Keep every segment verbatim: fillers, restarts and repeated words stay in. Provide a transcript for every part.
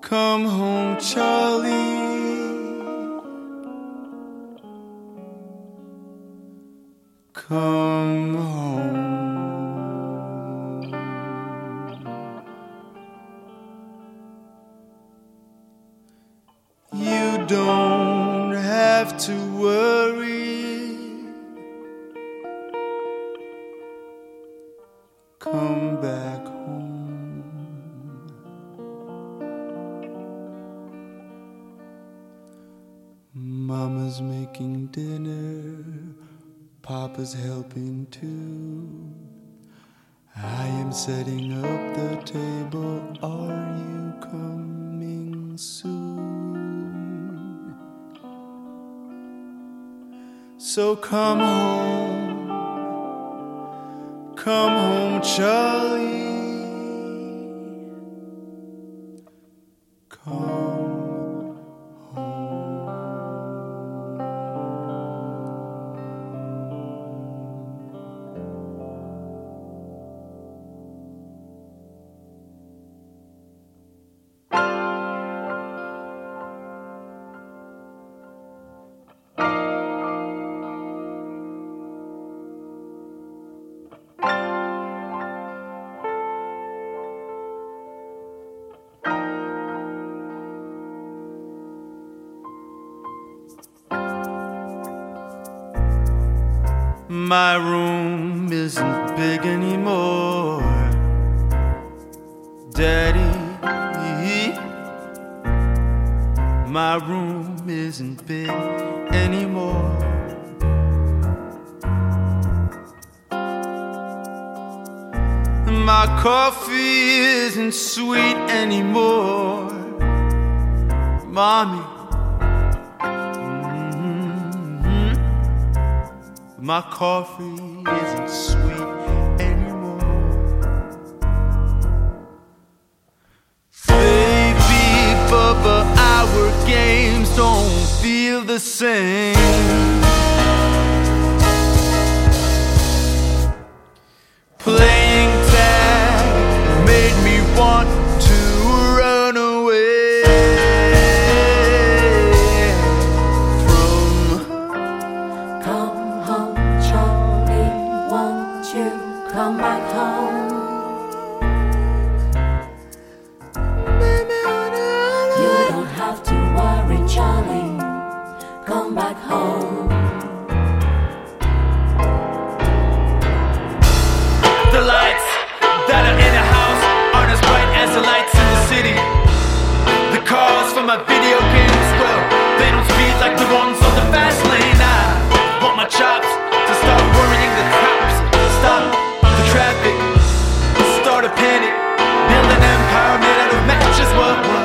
Come home, Charlie. Come home. You don't have to worry. Come back home. Mama's making dinner, Papa's helping too. I am setting up the table. Are you coming soon? So come home, come home, Charlie. Come. My room isn't big anymore, Daddy. My room isn't big anymore. My coffee isn't sweet anymore, Mommy. My coffee isn't sweet anymore. Baby, Bubba, our games don't feel the same. Playing tag made me want to run away. Come back home. You don't have to worry, Charlie. Come back home. The lights that are in the house aren't as bright as the lights in the city. The cars from my video games, well, they don't speed like the ones on the fast lane. I want my chops to start worrying the cops. Stop traffic, start a panic, build an empire made out of matches. What, what,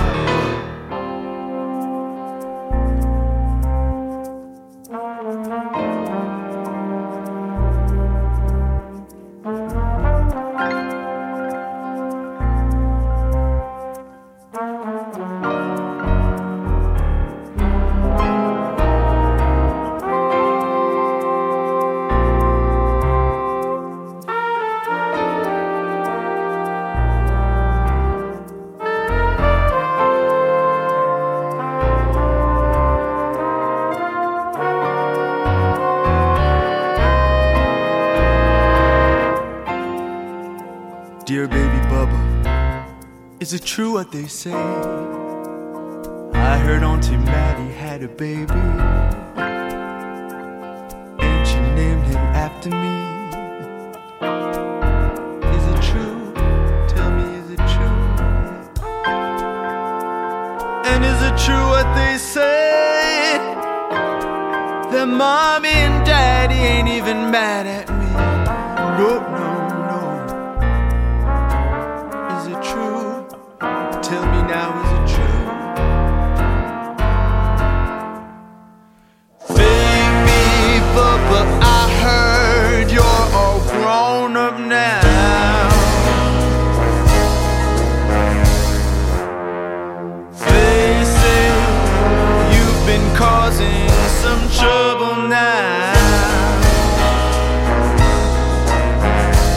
Dear baby Bubba, is it true what they say? I heard Auntie Maddie had a baby, and she named him after me. Is it true? Tell me, is it true? And is it true what they say? That Mommy and Daddy ain't even mad at me? No, no. Tell me now, is it true? Baby Bubba, I heard you're all grown up now. They say you've been causing some trouble now.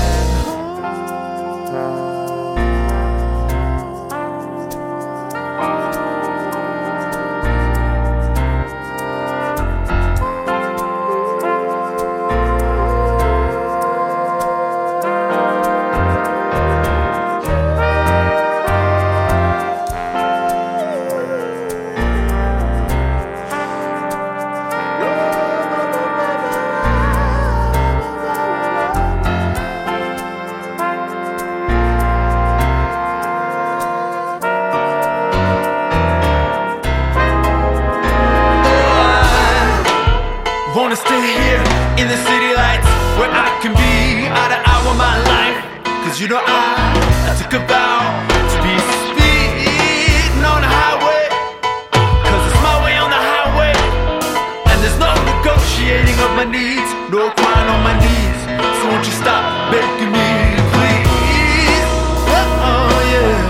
Cause you know I, I took a vow to be speeding on the highway. Cause it's my way on the highway. And there's no negotiating of my needs, no crying on my knees. So won't you stop begging me, please? Oh yeah.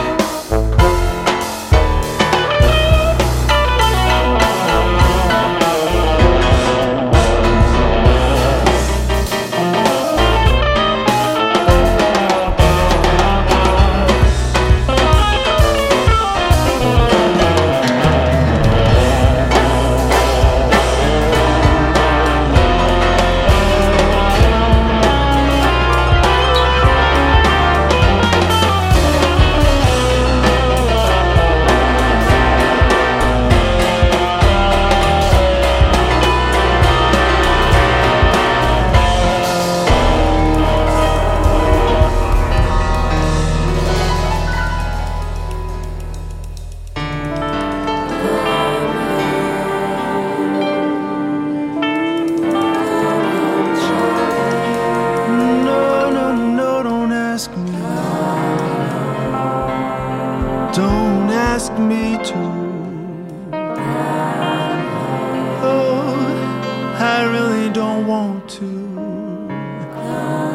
Don't ask me to. Oh, I really don't want to.